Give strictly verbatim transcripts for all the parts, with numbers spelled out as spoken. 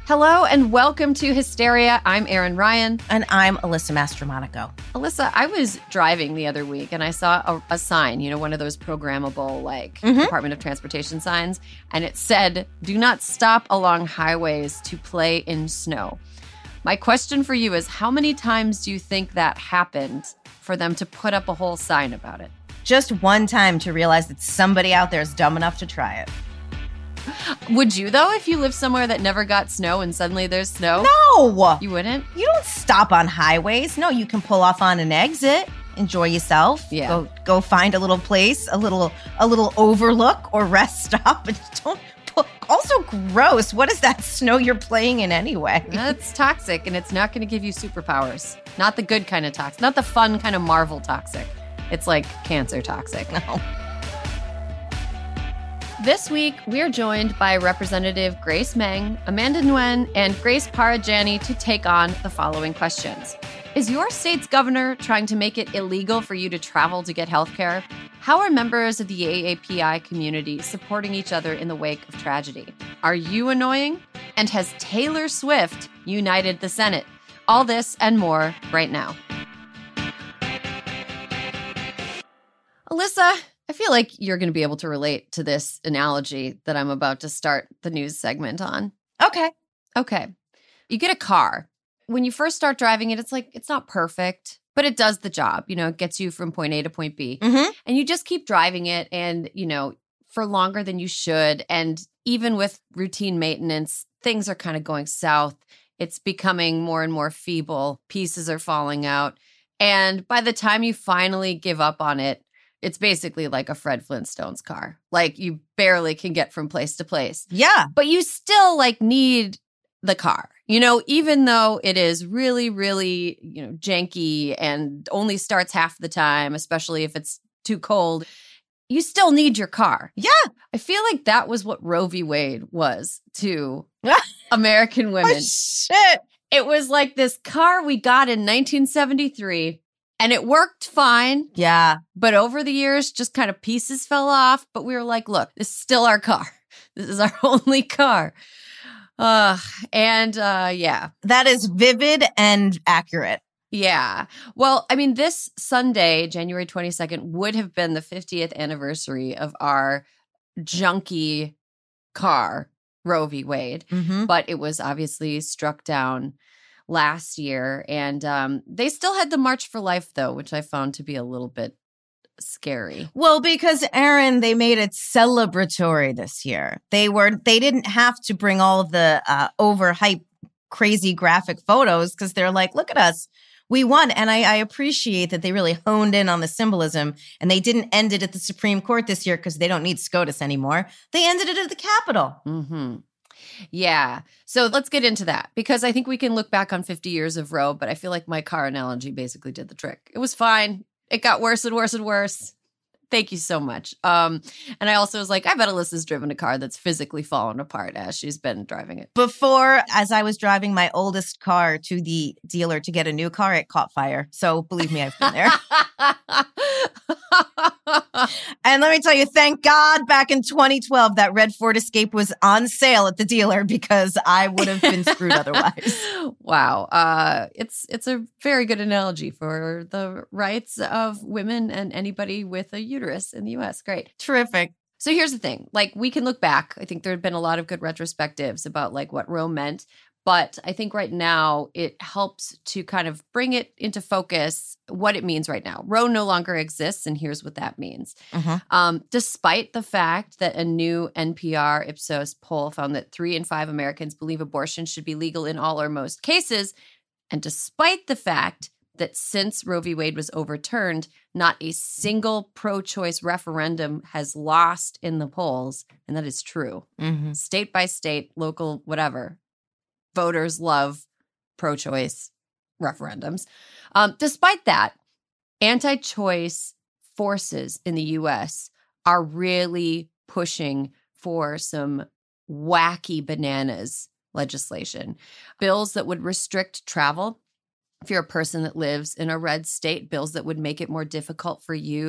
Hello and welcome to Hysteria. I'm Erin Ryan. And I'm Alyssa Mastromonaco. Alyssa, I was driving the other week and I saw a, a sign, you know, one of those programmable, like, mm-hmm. Department of Transportation signs. And it said, do not stop along highways to play in snow. My question for you is, how many times do you think that happened for them to put up a whole sign about it? Just one time to realize that somebody out there is dumb enough to try it. Would you, though, if you lived somewhere that never got snow and suddenly there's snow? No! You wouldn't? You don't stop on highways. No, you can pull off on an exit, enjoy yourself. Yeah. Go go find a little place, a little a little overlook or rest stop. But don't pull. Also gross. What is that snow you're playing in anyway? That's toxic, and it's not going to give you superpowers. Not the good kind of toxic. Not the fun kind of Marvel toxic. It's like cancer toxic. No. This week, we're joined by Representative Grace Meng, Amanda Nguyen, and Grace Parajani to take on the following questions. Is your state's governor trying to make it illegal for you to travel to get health care? How are members of the A A P I community supporting each other in the wake of tragedy? Are you annoying? And has Taylor Swift united the Senate? All this and more right now. Alyssa, I feel like you're going to be able to relate to this analogy that I'm about to start the news segment on. Okay. Okay. You get a car. When you first start driving it, it's like, it's not perfect, but it does the job. You know, it gets you from point A to point B. Mm-hmm. And you just keep driving it and, you know, for longer than you should. And even with routine maintenance, things are kind of going south. It's becoming more and more feeble. Pieces are falling out. And by the time you finally give up on it, it's basically like a Fred Flintstone's car. Like, you barely can get from place to place. Yeah. But you still, like, need the car. You know, even though it is really, really, you know, janky and only starts half the time, especially if it's too cold, you still need your car. Yeah. I feel like that was what Roe v. Wade was to American women. Oh, shit. It was like this car we got in nineteen seventy-three. And it worked fine. Yeah. But over the years, just kind of pieces fell off. But we were like, look, this is still our car. This is our only car. Uh, and uh, yeah. That is vivid and accurate. Yeah. Well, I mean, this Sunday, January twenty-second, would have been the fiftieth anniversary of our junky car, Roe v. Wade. Mm-hmm. But it was obviously struck down last year. And um, they still had the March for Life, though, which I found to be a little bit scary. Well, because, Erin, they made it celebratory this year. They were they didn't have to bring all of the uh, overhyped, crazy graphic photos because they're like, look at us. We won. And I, I appreciate that they really honed in on the symbolism, and they didn't end it at the Supreme Court this year because they don't need SCOTUS anymore. They ended it at the Capitol. Mm-hmm. Yeah. So let's get into that, because I think we can look back on fifty years of Roe, but I feel like my car analogy basically did the trick. It was fine. It got worse and worse and worse. Thank you so much. Um, and I also was like, I bet Alyssa's driven a car that's physically fallen apart as she's been driving it. Before, as I was driving my oldest car to the dealer to get a new car, it caught fire. So believe me, I've been there. And let me tell you, thank God back in twenty twelve, that red Ford Escape was on sale at the dealer, because I would have been screwed otherwise. Wow. Uh, it's it's a very good analogy for the rights of women and anybody with a uterus in the U S. Great. Terrific. So here's the thing. Like, we can look back. I think there had been a lot of good retrospectives about like what Roe meant. But I think right now it helps to kind of bring it into focus what it means right now. Roe no longer exists, and here's what that means. Mm-hmm. Um, despite the fact that a new N P R Ipsos poll found that three in five Americans believe abortion should be legal in all or most cases, and despite the fact that since Roe v. Wade was overturned, not a single pro-choice referendum has lost in the polls, and that is true. Mm-hmm. State by state, local, whatever. Voters love pro-choice referendums. Um, despite that, anti-choice forces in the U S are really pushing for some wacky bananas legislation. Bills that would restrict travel. If you're a person that lives in a red state, bills that would make it more difficult for you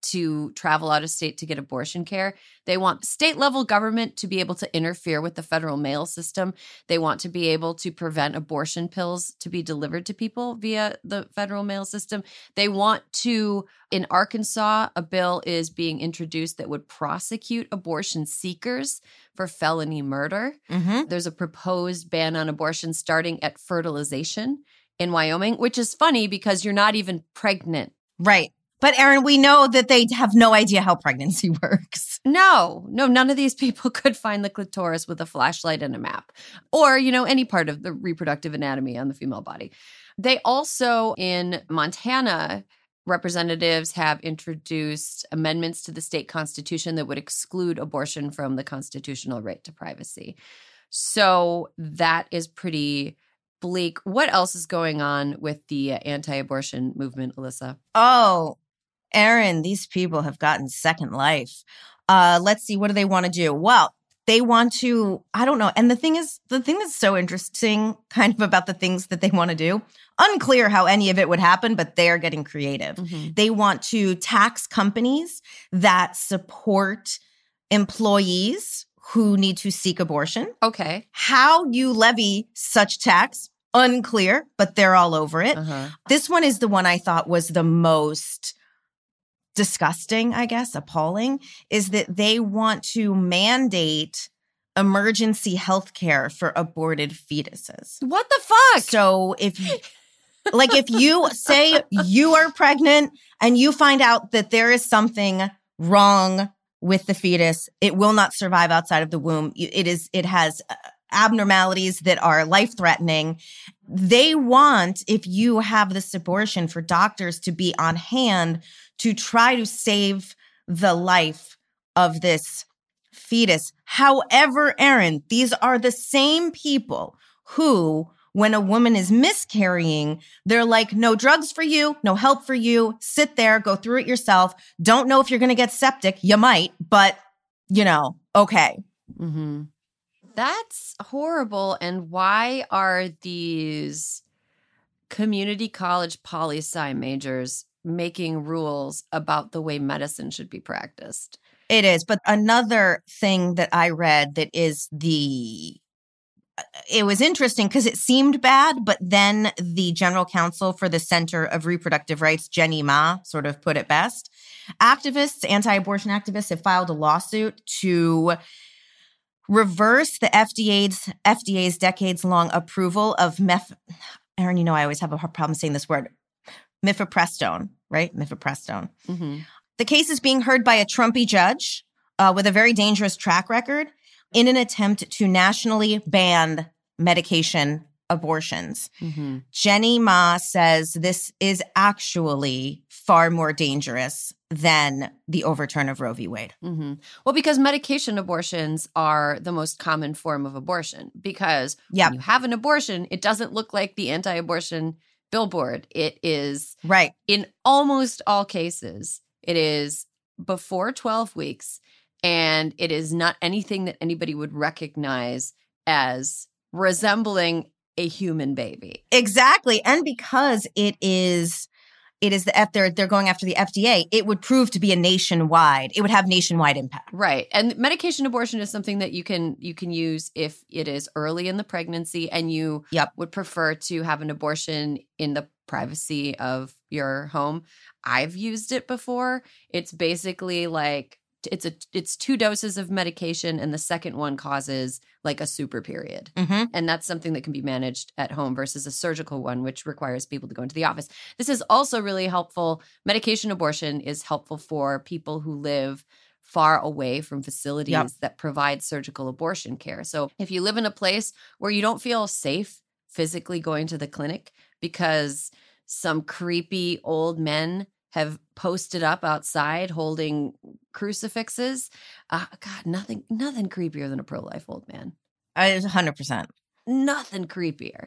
to travel out of state to get abortion care. They want state level government to be able to interfere with the federal mail system. They want to be able to prevent abortion pills to be delivered to people via the federal mail system. They want to, in Arkansas, a bill is being introduced that would prosecute abortion seekers for felony murder. Mm-hmm. There's a proposed ban on abortion starting at fertilization in Wyoming, which is funny because you're not even pregnant. Right. But Erin, we know that they have no idea how pregnancy works. No, no, none of these people could find the clitoris with a flashlight and a map or, you know, any part of the reproductive anatomy on the female body. They also, in Montana, representatives have introduced amendments to the state constitution that would exclude abortion from the constitutional right to privacy. So that is pretty bleak. What else is going on with the anti-abortion movement, Alyssa? Oh, Erin, these people have gotten second life. Uh, let's see, what do they want to do? Well, they want to, I don't know. And the thing is, the thing that's so interesting kind of about the things that they want to do, unclear how any of it would happen, but they're getting creative. Mm-hmm. They want to tax companies that support employees who need to seek abortion. Okay. How you levy such tax, unclear, but they're all over it. Uh-huh. This one is the one I thought was the most disgusting, I guess, appalling, is that they want to mandate emergency health care for aborted fetuses. What the fuck? So if, like, if you say you are pregnant and you find out that there is something wrong with the fetus, it will not survive outside of the womb. It is, it has abnormalities that are life-threatening. They want, if you have this abortion, for doctors to be on hand to try to save the life of this fetus. However, Erin, these are the same people who, when a woman is miscarrying, they're like, no drugs for you, no help for you, sit there, go through it yourself. Don't know if you're going to get septic. You might, but, you know, okay. Mm-hmm. That's horrible. And why are these community college poli-sci majors making rules about the way medicine should be practiced? It is. But another thing that I read that is the, it was interesting because it seemed bad, but then the general counsel for the Center of Reproductive Rights, Jenny Ma, sort of put it best. Activists, anti-abortion activists, have filed a lawsuit to reverse the F D A's F D A's decades-long approval of meth. Erin, you know I always have a hard problem saying this word. Mifepristone, right? Mifepristone. Mm-hmm. The case is being heard by a Trumpy judge uh, with a very dangerous track record in an attempt to nationally ban medication abortions. Mm-hmm. Jenny Ma says this is actually far more dangerous than the overturn of Roe v. Wade. Mm-hmm. Well, because medication abortions are the most common form of abortion. Because yep. when you have an abortion, it doesn't look like the anti-abortion billboard. It is, right, in almost all cases, it is before twelve weeks, and it is not anything that anybody would recognize as resembling a human baby. Exactly. And because it is, it is the F, they're, they're going after the F D A, it would prove to be a nationwide, it would have nationwide impact. Right. And medication abortion is something that you can, you can use if it is early in the pregnancy and you yep. would prefer to have an abortion in the privacy of your home. I've used it before. It's basically like, it's a it's two doses of medication, and the second one causes like a super period. Mm-hmm. And that's something that can be managed at home versus a surgical one, which requires people to go into the office. This is also really helpful. Medication abortion is helpful for people who live far away from facilities yep. that provide surgical abortion care. So if you live in a place where you don't feel safe physically going to the clinic because some creepy old men have posted up outside holding crucifixes. Uh, God, nothing, nothing creepier than a pro-life old man. I one hundred percent. Nothing creepier.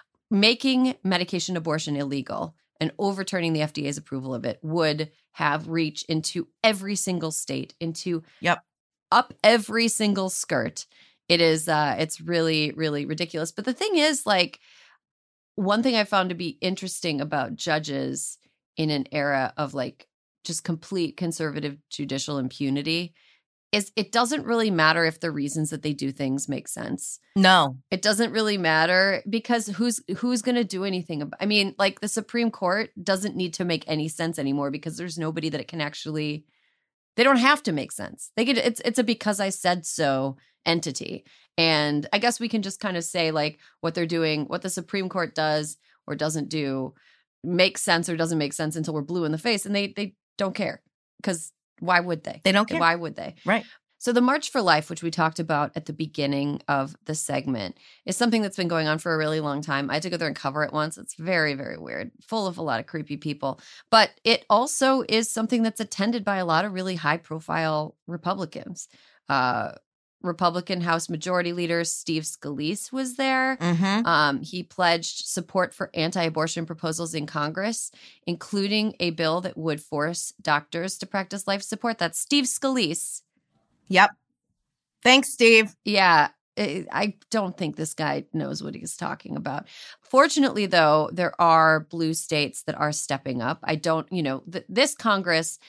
Making medication abortion illegal and overturning the F D A's approval of it would have reach into every single state, into yep. up every single skirt. It is, uh, it's really, really ridiculous. But the thing is, like, one thing I found to be interesting about judges in an era of like just complete conservative judicial impunity is it doesn't really matter if the reasons that they do things make sense. No. It doesn't really matter because who's who's going to do anything about, I mean, like the Supreme Court doesn't need to make any sense anymore because there's nobody that it can actually, they don't have to make sense. They could, it's it's a because I said so entity. And I guess we can just kind of say like what they're doing, what the Supreme Court does or doesn't do makes sense or doesn't make sense until we're blue in the face, and they they don't care because why would they? They don't care. Why would they? Right. So the March for Life, which we talked about at the beginning of the segment, is something that's been going on for a really long time. I had to go there and cover it once. It's very, very weird, full of a lot of creepy people. But it also is something that's attended by a lot of really high-profile Republicans. Uh, Republican House Majority Leader Steve Scalise was there. Mm-hmm. Um, he pledged support for anti-abortion proposals in Congress, including a bill that would force doctors to practice life support. That's Steve Scalise. Yep. Thanks, Steve. Yeah, I don't think this guy knows what he's talking about. Fortunately, though, there are blue states that are stepping up. I don't, you know, th- this Congress,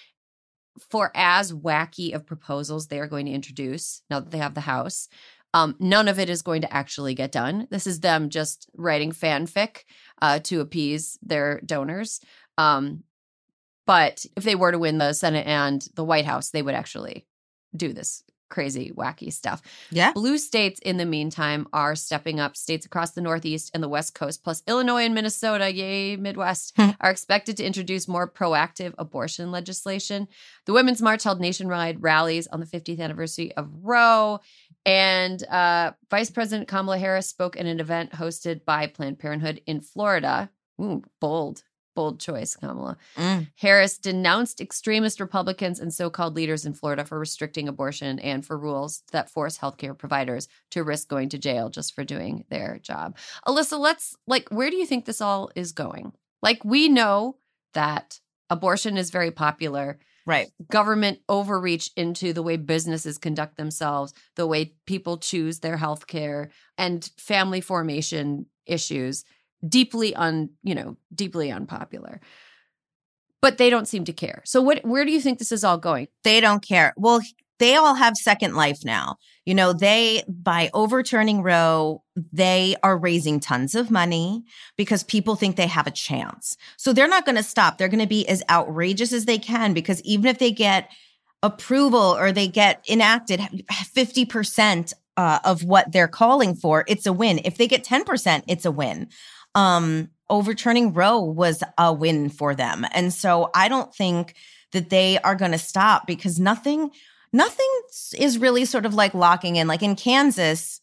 for as wacky of proposals they are going to introduce, now that they have the House, um, none of it is going to actually get done. This is them just writing fanfic uh, to appease their donors. Um, but if they were to win the Senate and the White House, they would actually do this crazy, wacky stuff. Yeah. Blue states, in the meantime, are stepping up. States across the Northeast and the West Coast, plus Illinois and Minnesota, yay, Midwest, are expected to introduce more proactive abortion legislation. The Women's March held nationwide rallies on the fiftieth anniversary of Roe. And uh, Vice President Kamala Harris spoke at an event hosted by Planned Parenthood in Florida. Ooh, bold. Bold choice, Kamala. Mm. Harris denounced extremist Republicans and so-called leaders in Florida for restricting abortion and for rules that force healthcare providers to risk going to jail just for doing their job. Alyssa, let's, like, where do you think this all is going? Like, we know that abortion is very popular. Right. Government overreach into the way businesses conduct themselves, the way people choose their healthcare, and family formation issues. Deeply un, you know, deeply unpopular. But they don't seem to care. So what where do you think this is all going? They don't care. Well, they all have second life now. You know, they, by overturning Roe, they are raising tons of money because people think they have a chance. So they're not going to stop. They're going to be as outrageous as they can, because even if they get approval or they get enacted fifty percent uh, of what they're calling for, it's a win. If they get ten percent, it's a win. Um, overturning Roe was a win for them. And so I don't think that they are going to stop, because nothing, nothing is really sort of like locking in. Like in Kansas,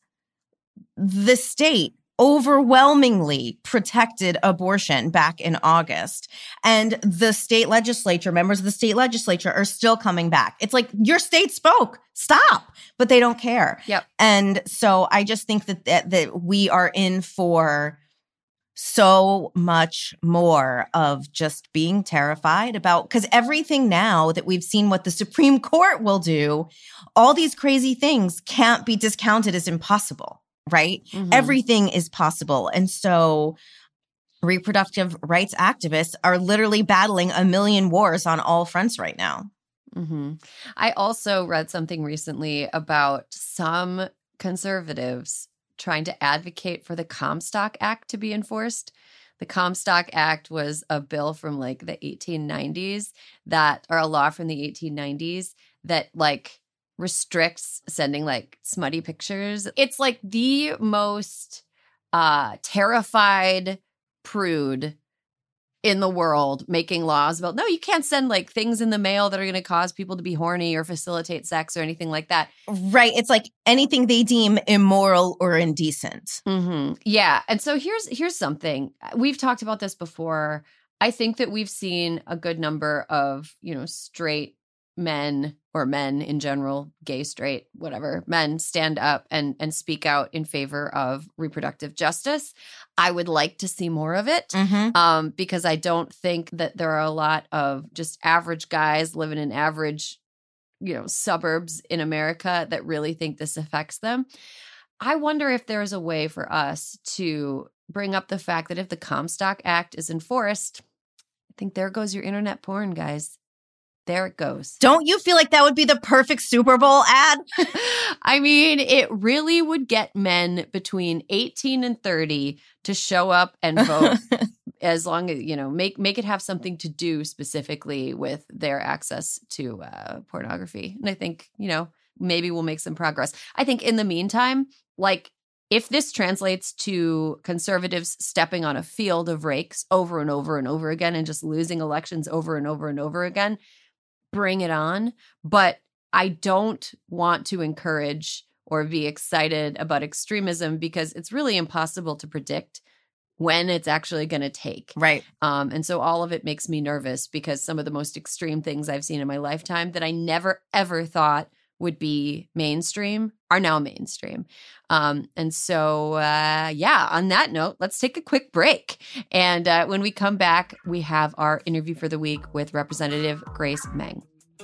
the state overwhelmingly protected abortion back in August. And the state legislature, members of the state legislature are still coming back. It's like, your state spoke, stop, but they don't care. Yep. And so I just think that, that, that we are in for so much more of just being terrified about, because everything now that we've seen what the Supreme Court will do, all these crazy things can't be discounted as impossible, right? Mm-hmm. Everything is possible. And so reproductive rights activists are literally battling a million wars on all fronts right now. Mm-hmm. I also read something recently about some conservatives trying to advocate for the Comstock Act to be enforced. The Comstock Act was a bill from like the eighteen nineties that, or a law from the eighteen nineties that like restricts sending like smutty pictures. It's like the most uh, terrified prude in the world making laws about, no, you can't send like things in the mail that are going to cause people to be horny or facilitate sex or anything like that. Right. It's like anything they deem immoral or indecent. Mm-hmm. Yeah. And so here's here's something. We've talked about this before. I think that we've seen a good number of, you know, straight men or men in general, gay, straight, whatever, men stand up and and speak out in favor of reproductive justice. I would like to see more of it, mm-hmm. um, because I don't think that there are a lot of just average guys living in average, you know, suburbs in America that really think this affects them. I wonder if there is a way for us to bring up the fact that if the Comstock Act is enforced, I think there goes your internet porn, guys. there it goes. Don't you feel like that would be the perfect Super Bowl ad? I mean, it really would get men between eighteen and thirty to show up and vote as long as, you know, make make it have something to do specifically with their access to uh, pornography. And I think, you know, maybe we'll make some progress. I think in the meantime, like, if this translates to conservatives stepping on a field of rakes over and over and over again and just losing elections over and over and over again, bring it on. But I don't want to encourage or be excited about extremism because it's really impossible to predict when it's actually going to take. Right. Um, and so all of it makes me nervous because some of the most extreme things I've seen in my lifetime that I never, ever thought would be mainstream are now mainstream. Um, and so, uh, yeah, on that note, let's take a quick break. And uh, when we come back, we have our interview for the week with Representative Grace Meng.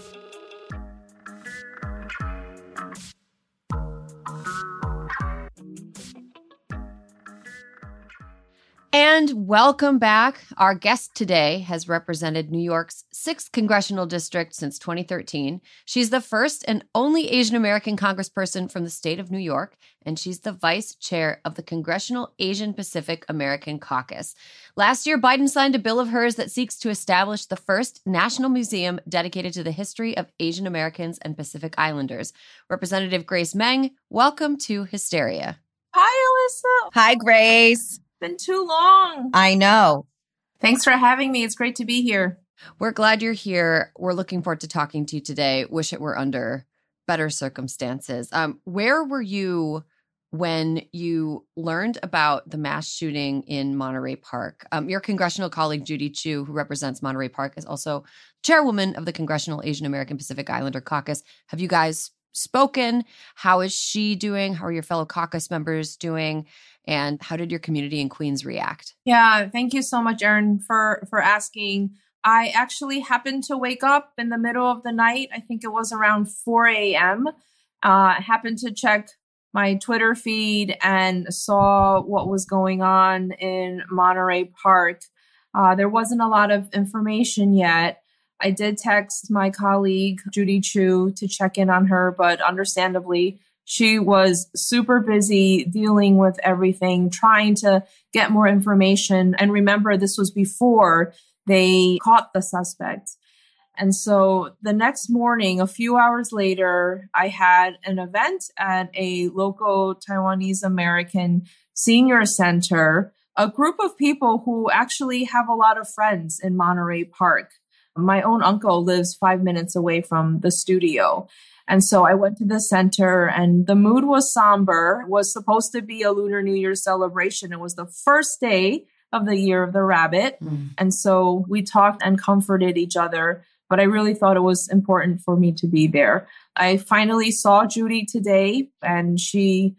And welcome back. Our guest today has represented New York's sixth congressional district since twenty thirteen. She's the first and only Asian American congressperson from the state of New York, and she's the vice chair of the Congressional Asian Pacific American Caucus. Last year, Biden signed a bill of hers that seeks to establish the first national museum dedicated to the history of Asian Americans and Pacific Islanders. Representative Grace Meng, welcome to Hysteria. Hi, Alyssa. Hi, Grace. Been too long. I know. Thanks for having me. It's great to be here. We're glad you're here. We're looking forward to talking to you today. Wish it were under better circumstances. Um, where were you when you learned about the mass shooting in Monterey Park? Um, your congressional colleague, Judy Chu, who represents Monterey Park, is also chairwoman of the Congressional Asian American Pacific Islander Caucus. Have you guys spoken? How is she doing? How are your fellow caucus members doing? And how did your community in Queens react? Yeah, thank you so much, Erin, for, for asking. I actually happened to wake up in the middle of the night. I think it was around four a.m. Uh, happened to check my Twitter feed and saw what was going on in Monterey Park. Uh, there wasn't a lot of information yet. I did text my colleague, Judy Chu, to check in on her, but understandably, she was super busy dealing with everything, trying to get more information. And remember, this was before they caught the suspect. And so the next morning, a few hours later, I had an event at a local Taiwanese American senior center, a group of people who actually have a lot of friends in Monterey Park. My own uncle lives five minutes away from the studio. And so I went to the center and the mood was somber. It was supposed to be a Lunar New Year celebration. It was the first day of the Year of the Rabbit. Mm. And so we talked and comforted each other, but I really thought it was important for me to be there. I finally saw Judy today and she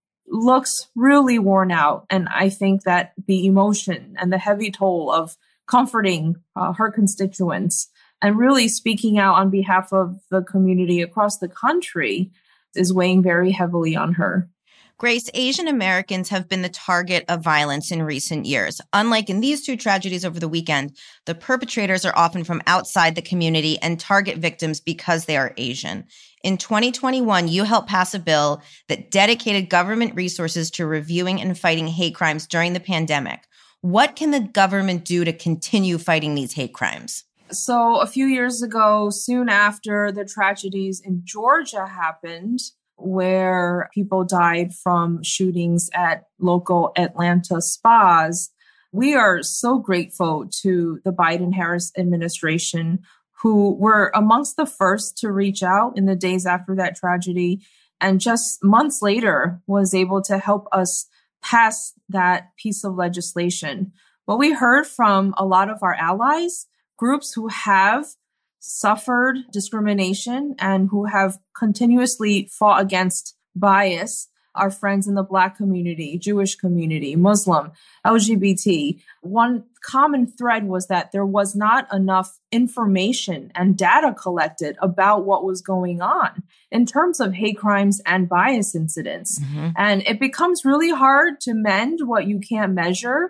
looks really worn out. And I think that the emotion and the heavy toll of comforting uh, her constituents and really speaking out on behalf of the community across the country is weighing very heavily on her. Grace, Asian Americans have been the target of violence in recent years. Unlike in these two tragedies over the weekend, the perpetrators are often from outside the community and target victims because they are Asian. In twenty twenty-one, you helped pass a bill that dedicated government resources to reviewing and fighting hate crimes during the pandemic. What can the government do to continue fighting these hate crimes? So a few years ago, soon after the tragedies in Georgia happened, where people died from shootings at local Atlanta spas, we are so grateful to the Biden-Harris administration, who were amongst the first to reach out in the days after that tragedy, and just months later was able to help us pass that piece of legislation. What we heard from a lot of our allies, groups who have suffered discrimination and who have continuously fought against bias, our friends in the Black community, Jewish community, Muslim, L G B T. One common thread was that there was not enough information and data collected about what was going on in terms of hate crimes and bias incidents. Mm-hmm. And it becomes really hard to mend what you can't measure.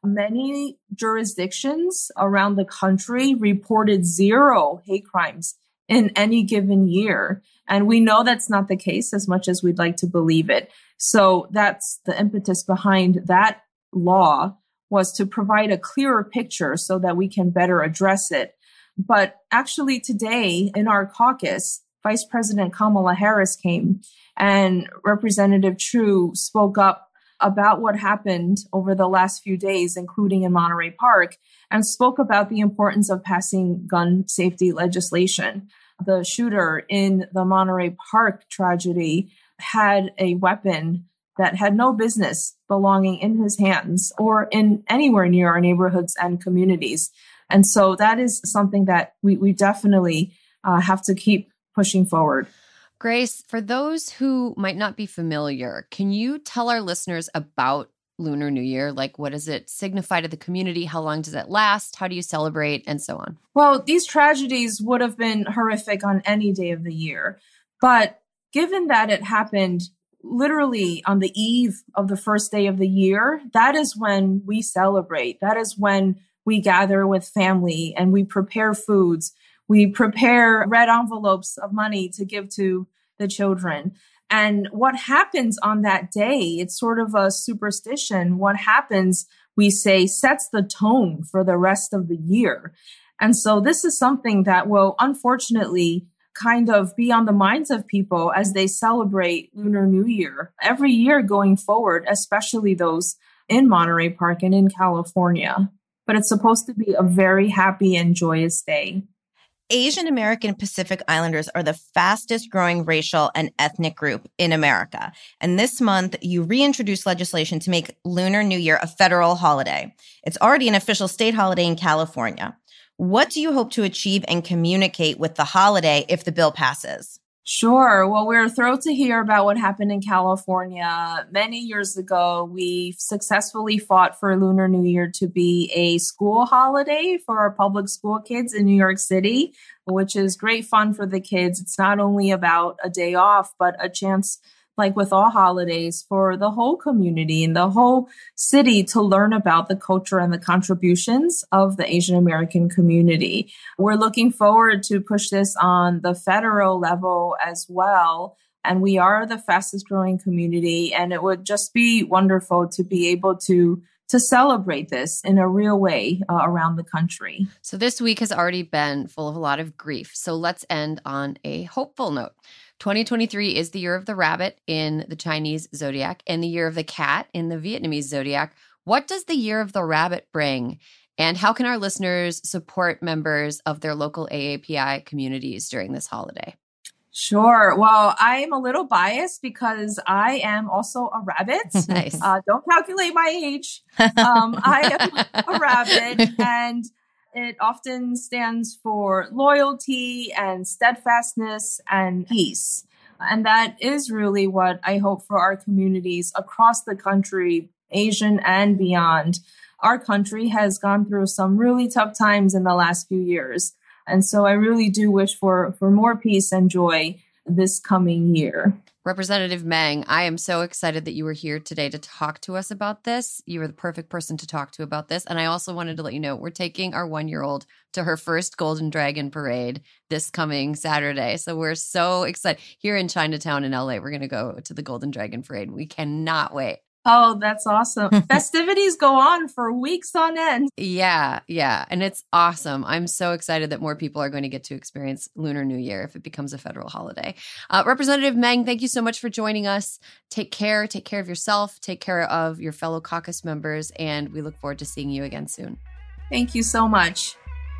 many jurisdictions around the country reported zero hate crimes in any given year. And we know that's not the case as much as we'd like to believe it. So that's the impetus behind that law, was to provide a clearer picture so that we can better address it. But actually today in our caucus, Vice President Kamala Harris came and Representative Chu spoke up about what happened over the last few days, including in Monterey Park, and spoke about the importance of passing gun safety legislation. The shooter in the Monterey Park tragedy had a weapon that had no business belonging in his hands or in anywhere near our neighborhoods and communities. And so that is something that we, we definitely uh, have to keep pushing forward. Grace, for those who might not be familiar, can you tell our listeners about Lunar New Year? Like, what does it signify to the community? How long does it last? How do you celebrate? And so on. Well, these tragedies would have been horrific on any day of the year. But given that it happened literally on the eve of the first day of the year, that is when we celebrate. That is when we gather with family and we prepare foods. We prepare red envelopes of money to give to the children. And what happens on that day, it's sort of a superstition. What happens, we say, sets the tone for the rest of the year. And so this is something that will unfortunately kind of be on the minds of people as they celebrate Lunar New Year every year going forward, especially those in Monterey Park and in California. But it's supposed to be a very happy and joyous day. Asian American Pacific Islanders are the fastest growing racial and ethnic group in America. And this month, you reintroduced legislation to make Lunar New Year a federal holiday. It's already an official state holiday in California. What do you hope to achieve and communicate with the holiday if the bill passes? Sure. Well, we're thrilled to hear about what happened in California. Many years ago, we successfully fought for Lunar New Year to be a school holiday for our public school kids in New York City, which is great fun for the kids. It's not only about a day off, but a chance, like with all holidays, for the whole community and the whole city to learn about the culture and the contributions of the Asian American community. We're looking forward to push this on the federal level as well. And we are the fastest growing community. And it would just be wonderful to be able to to celebrate this in a real way uh, around the country. So this week has already been full of a lot of grief. So let's end on a hopeful note. twenty twenty-three is the year of the rabbit in the Chinese zodiac and the year of the cat in the Vietnamese zodiac. What does the year of the rabbit bring? And how can our listeners support members of their local A A P I communities during this holiday? Sure. Well, I'm a little biased because I am also a rabbit. Nice. Uh, don't calculate my age. Um, I am a rabbit, and it often stands for loyalty and steadfastness and peace. And that is really what I hope for our communities across the country, Asian and beyond. Our country has gone through some really tough times in the last few years. And so I really do wish for, for more peace and joy this coming year. Representative Meng, I am so excited that you were here today to talk to us about this. You were the perfect person to talk to about this. And I also wanted to let you know we're taking our one-year-old to her first Golden Dragon Parade this coming Saturday. So we're so excited. Here in Chinatown in L A, we're going to go to the Golden Dragon Parade. We cannot wait. Oh, that's awesome. Festivities go on for weeks on end. Yeah, yeah. And it's awesome. I'm so excited that more people are going to get to experience Lunar New Year if it becomes a federal holiday. Uh, Representative Meng, thank you so much for joining us. Take care. Take care of yourself. Take care of your fellow caucus members. And we look forward to seeing you again soon. Thank you so much.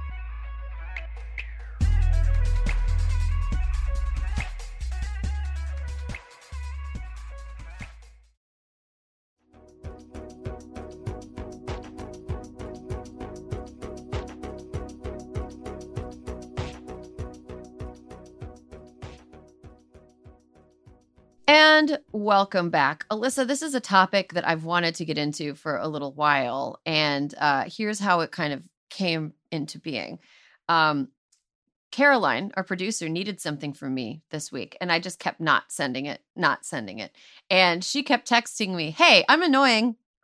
And welcome back. Alyssa, this is a topic that I've wanted to get into for a little while. And uh, here's how it kind of came into being. Um, Caroline, our producer, needed something from me this week. And I just kept not sending it, not sending it. And she kept texting me, hey, I'm annoying.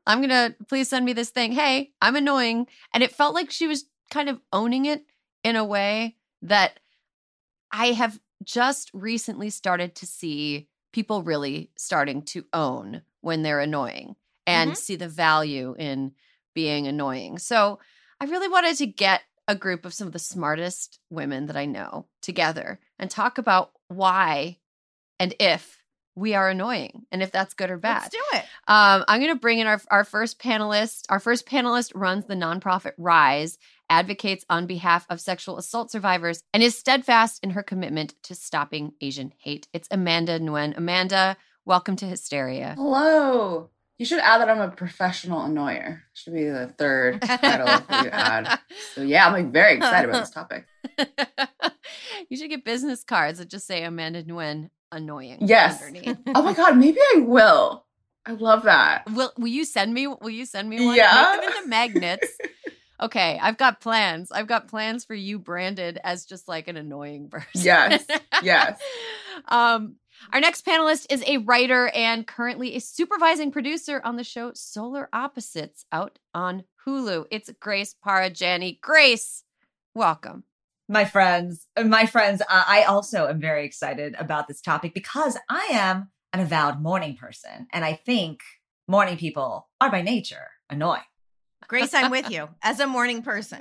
I'm going to please send me this thing. Hey, I'm annoying. And it felt like she was kind of owning it in a way that I have just recently started to see people really starting to own when they're annoying and Mhm. see the value in being annoying. So I really wanted to get a group of some of the smartest women that I know together and talk about why and if we are annoying and if that's good or bad. Let's do it. Um, I'm going to bring in our, our first panelist. Our first panelist runs the nonprofit Rise, advocates on behalf of sexual assault survivors, and is steadfast in her commitment to stopping Asian hate. It's Amanda Nguyen. Amanda, welcome to Hysteria. Hello. You should add that I'm a professional annoyer. Should be the third title that you add. So yeah, I'm like very excited about this topic. You should get business cards that just say Amanda Nguyen annoying. Yes. Underneath. Oh my God, maybe I will. I love that. Will Will you send me? Will you send me one? Yeah. Make them into magnets. Okay, I've got plans. I've got plans for you branded as just like an annoying person. Yes. Yes. um, our next panelist is a writer and currently a supervising producer on the show Solar Opposites out on Hulu. It's Grace Parajani. Grace, welcome. My friends, my friends, uh, I also am very excited about this topic because I am an avowed morning person. And I think morning people are by nature annoying. Grace, I'm with you as a morning person.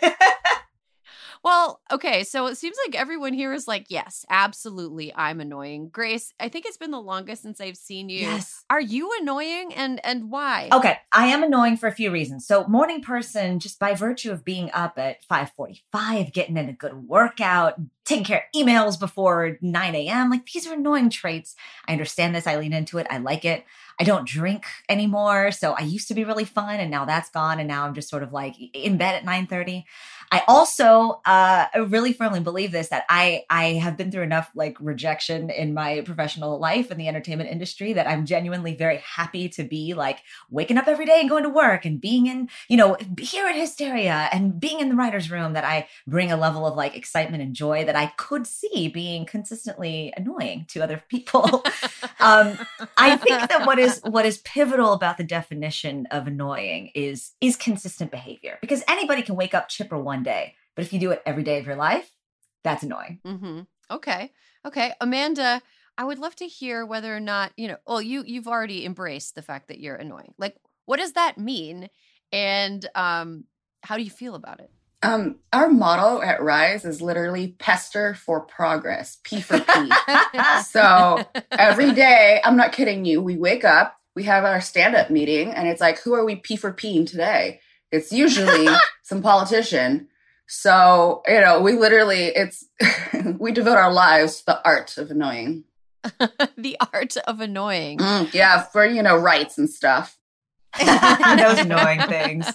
Well, okay, so it seems like everyone here is like, yes, absolutely, I'm annoying. Grace, I think it's been the longest since I've seen you. Yes. Are you annoying and and why? Okay, I am annoying for a few reasons. So morning person, just by virtue of being up at five forty-five, getting in a good workout, taking care of emails before nine a.m., like these are annoying traits. I understand this. I lean into it. I like it. I don't drink anymore. So I used to be really fun and now that's gone. And now I'm just sort of like in bed at nine thirty. I also uh, really firmly believe this, that I, I have been through enough like rejection in my professional life in the entertainment industry that I'm genuinely very happy to be like waking up every day and going to work and being in, you know, here at Hysteria and being in the writer's room, that I bring a level of like excitement and joy that I could see being consistently annoying to other people. um, I think that what is what is pivotal about the definition of annoying is is consistent behavior, because anybody can wake up chipper one day, but if you do it every day of your life, that's annoying. Mm-hmm. Okay. Okay. Amanda, I would love to hear whether or not, you know, well, you, you've already embraced the fact that you're annoying. Like, what does that mean? And um, how do you feel about it? Um, our motto at Rise is literally pester for progress, P for P. So every day, I'm not kidding you, we wake up, we have our stand-up meeting, and it's like, who are we P for P-ing today? It's usually some politician. So, you know, we literally, it's, we devote our lives to the art of annoying. The art of annoying. Mm, yeah, for, you know, rights and stuff. Those annoying things.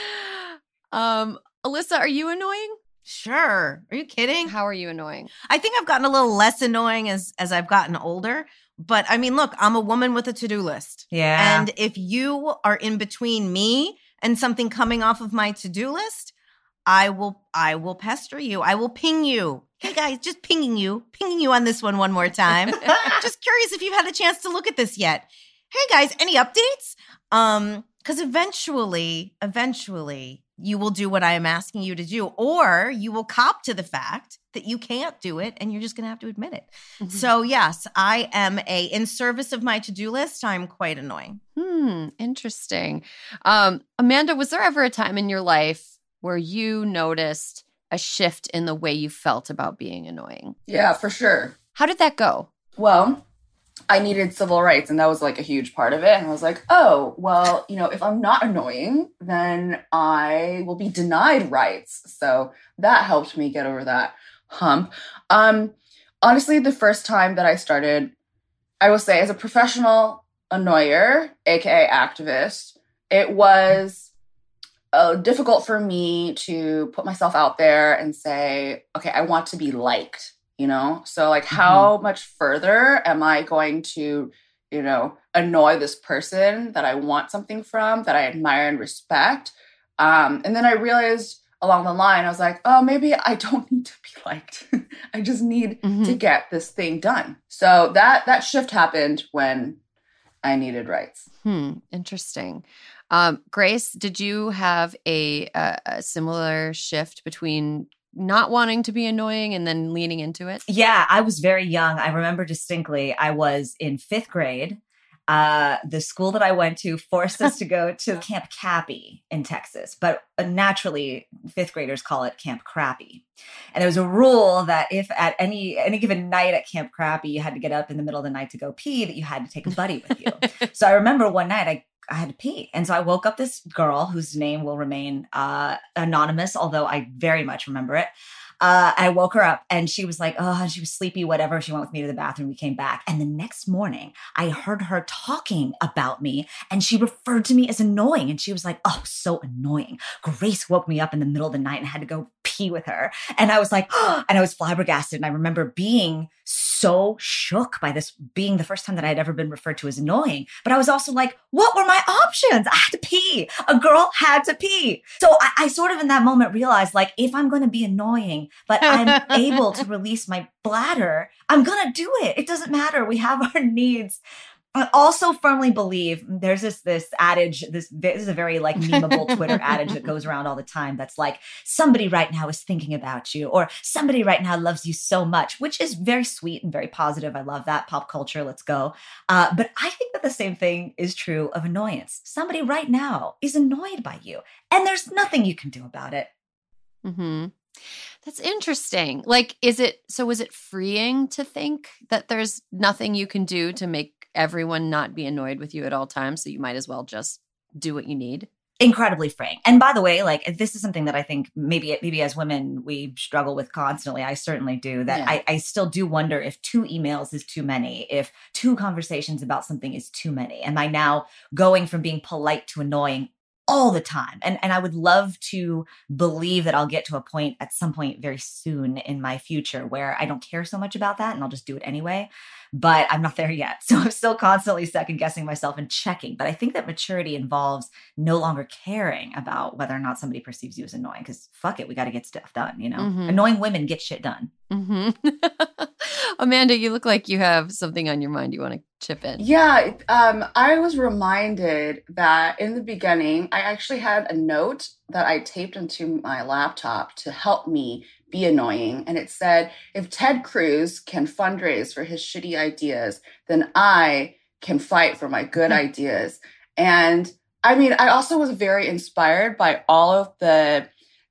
Um, Alyssa, are you annoying? Sure. Are you kidding? How are you annoying? I think I've gotten a little less annoying as as I've gotten older. But I mean, look, I'm a woman with a to-do list. Yeah. And if you are in between me and something coming off of my to-do list, I will I will pester you. I will ping you. Hey guys, just pinging you, pinging you on this one one more time. Just curious if you've had a chance to look at this yet. Hey guys, any updates? Um, because eventually, eventually you will do what I am asking you to do, or you will cop to the fact that you can't do it and you're just going to have to admit it. Mm-hmm. So yes, I am a, in service of my to-do list, I'm quite annoying. Hmm, interesting. Um, Amanda, was there ever a time in your life where you noticed a shift in the way you felt about being annoying? Yeah, for sure. How did that go? Well, I needed civil rights, and that was like a huge part of it. And I was like, oh, well, you know, if I'm not annoying, then I will be denied rights. So that helped me get over that hump. Um, honestly, the first time that I started, I will say as a professional annoyer, A K A activist, it was uh, difficult for me to put myself out there and say, okay, I want to be liked. You know, so like mm-hmm. how much further am I going to, you know, annoy this person that I want something from, that I admire and respect? Um, and then I realized along the line, I was like, oh, maybe I don't need to be liked. I just need mm-hmm. to get this thing done. So that that shift happened when I needed rights. Hmm. Interesting. Um, Grace, did you have a, a, a similar shift between not wanting to be annoying and then leaning into it? Yeah, I was very young. I remember distinctly, I was in fifth grade. Uh, the school that I went to forced us to go to Camp Cappy in Texas, but naturally fifth graders call it Camp Crappy. And there was a rule that if at any any given night at Camp Crappy, you had to get up in the middle of the night to go pee, that you had to take a buddy with you. So I remember one night I I had to pee. And so I woke up this girl whose name will remain uh, anonymous, although I very much remember it. Uh, I woke her up and she was like, oh, and she was sleepy, whatever. She went with me to the bathroom. We came back. And the next morning I heard her talking about me and she referred to me as annoying. And she was like, oh, so annoying. Grace woke me up in the middle of the night and I had to go pee with her. And I was like, oh, and I was flabbergasted. And I remember being so shook by this being the first time that I had ever been referred to as annoying. But I was also like, what were my options? I had to pee. A girl had to pee. So I, I sort of in that moment realized, like, if I'm going to be annoying, but I'm able to release my bladder, I'm going to do it. It doesn't matter. We have our needs. I also firmly believe there's this this adage, this, this is a very like memeable Twitter adage that goes around all the time. That's like, somebody right now is thinking about you, or somebody right now loves you so much, which is very sweet and very positive. I love that. Pop culture, let's go. Uh, but I think that the same thing is true of annoyance. Somebody right now is annoyed by you, and there's nothing you can do about it. Mm-hmm. That's interesting. Like, is it, so is it freeing to think that there's nothing you can do to make everyone not be annoyed with you at all times, so you might as well just do what you need? Incredibly freeing. And by the way, like, this is something that I think maybe maybe as women we struggle with constantly. I certainly do. That yeah. I, I still do wonder if two emails is too many, if two conversations about something is too many. Am I now going from being polite to annoying all the time? And and I would love to believe that I'll get to a point at some point very soon in my future where I don't care so much about that and I'll just do it anyway. But I'm not there yet. So I'm still constantly second guessing myself and checking. But I think that maturity involves no longer caring about whether or not somebody perceives you as annoying, because fuck it, we got to get stuff done, you know? Mm-hmm. Annoying women get shit done. Mm-hmm. Amanda, you look like you have something on your mind you want to chip in. Yeah, um, I was reminded that in the beginning, I actually had a note that I taped into my laptop to help me be annoying. And it said, if Ted Cruz can fundraise for his shitty ideas, then I can fight for my good ideas. And I mean, I also was very inspired by all of the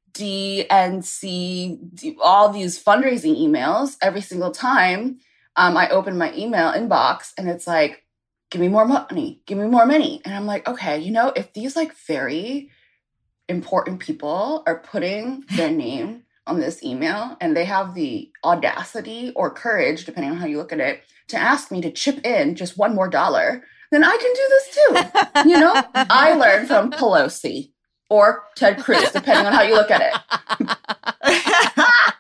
D N C, all these fundraising emails. Every single time um, I open my email inbox and it's like, give me more money, give me more money. And I'm like, okay, you know, if these like very important people are putting their name on this email and they have the audacity or courage, depending on how you look at it, to ask me to chip in just one more dollar, then I can do this too. You know, I learned from Pelosi or Ted Cruz, depending on how you look at it.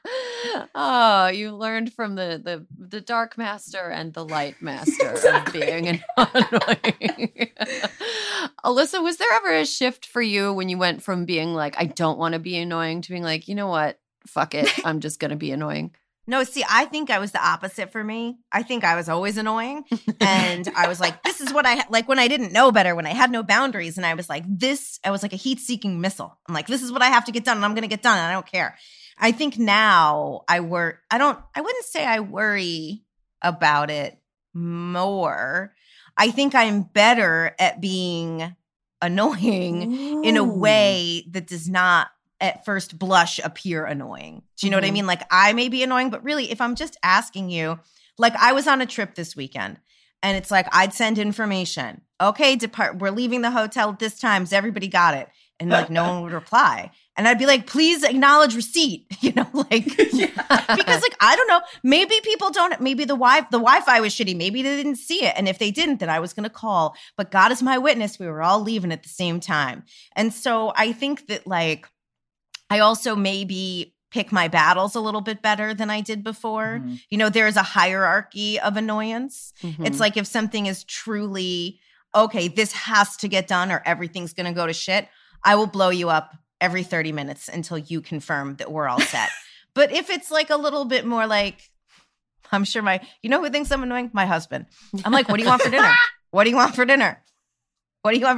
Oh, you learned from the, the, the dark master and the light master exactly. of being annoying. Alyssa, was there ever a shift for you when you went from being like, I don't want to be annoying, to being like, you know what? Fuck it. I'm just going to be annoying. No, see, I think I was the opposite for me. I think I was always annoying. And I was like, this is what I, ha-. like when I didn't know better, when I had no boundaries. And I was like, this, I was like a heat-seeking missile. I'm like, this is what I have to get done and I'm going to get done and I don't care. I think now I work, I don't, I wouldn't say I worry about it more. I think I'm better at being annoying Ooh. in a way that does not at first blush appear annoying. Do you know mm-hmm. what I mean? Like, I may be annoying, but really if I'm just asking you, like I was on a trip this weekend and it's like, I'd send information. Okay, depart. We're leaving the hotel at this time. So everybody got it. And like, no one would reply. And I'd be like, please acknowledge receipt, you know, like, yeah. because like, I don't know, maybe people don't, maybe the wi the Wi-Fi was shitty. Maybe they didn't see it. And if they didn't, then I was going to call, but God is my witness. We were all leaving at the same time. And so I think that like, I also maybe pick my battles a little bit better than I did before. Mm-hmm. You know, there's a hierarchy of annoyance. Mm-hmm. It's like if something is truly, okay, this has to get done or everything's going to go to shit, I will blow you up every thirty minutes until you confirm that we're all set. But if it's like a little bit more like, I'm sure my, you know who thinks I'm annoying? My husband. I'm like, what do you want for dinner? What do you want for dinner? What do you want for